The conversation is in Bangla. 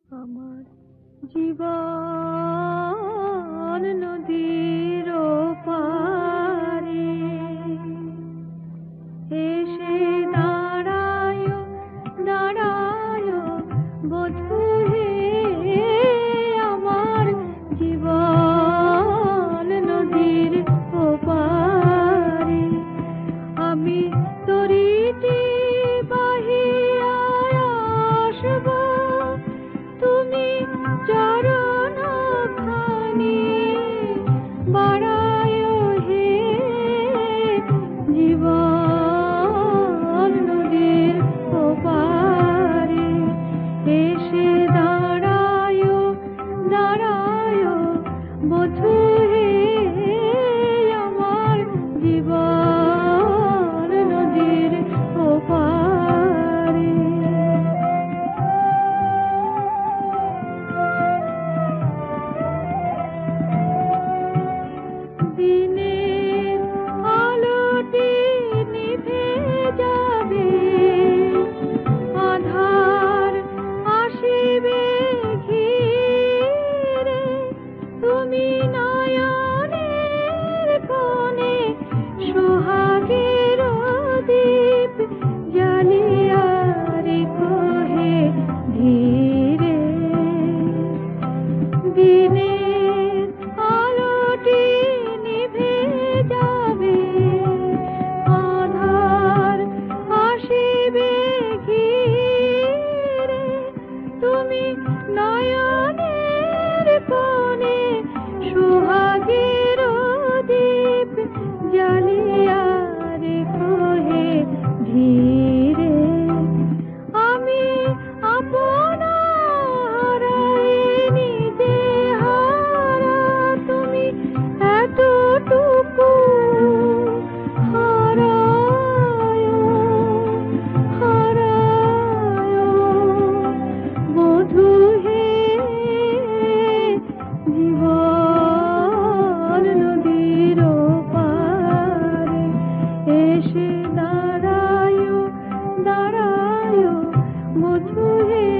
আমার জীবন নদীর পারে এসে দাঁড়ায় দাঁড়ায় বধূ হে, আমার জীবন নদীর পারে আমি তরিটি বাহিয়া আসব, তুমি চরণ খানি বাড়ায় হে, জীবন নদীর ওপারে এসে দাঁড়ায় দাঁড়ায় বধূ হে, আমার জীবন নদীর ওপারে। দিনের আলোটি নিভে যাবে, আঁধার আসিবে ঘিরে, তুমি নয়নের কোণে সোহাগের দীপ জ্বালিয়া রেখো হে ধীরে। দিনের আলোটি নিভে যাবে, আঁধার আসিবে ঘিরে, তুমি নয়নের কোণে সোহাগের দীপ জ্বালিয়া রেখো হে ধীরে। আমি আপনার নিজে হারা, তুমি এতটুকু হারায় হারায় বধূ হে, জীবন নদীর পারে এসে দাঁড়ায় দাঁড়ায় বধূ হে,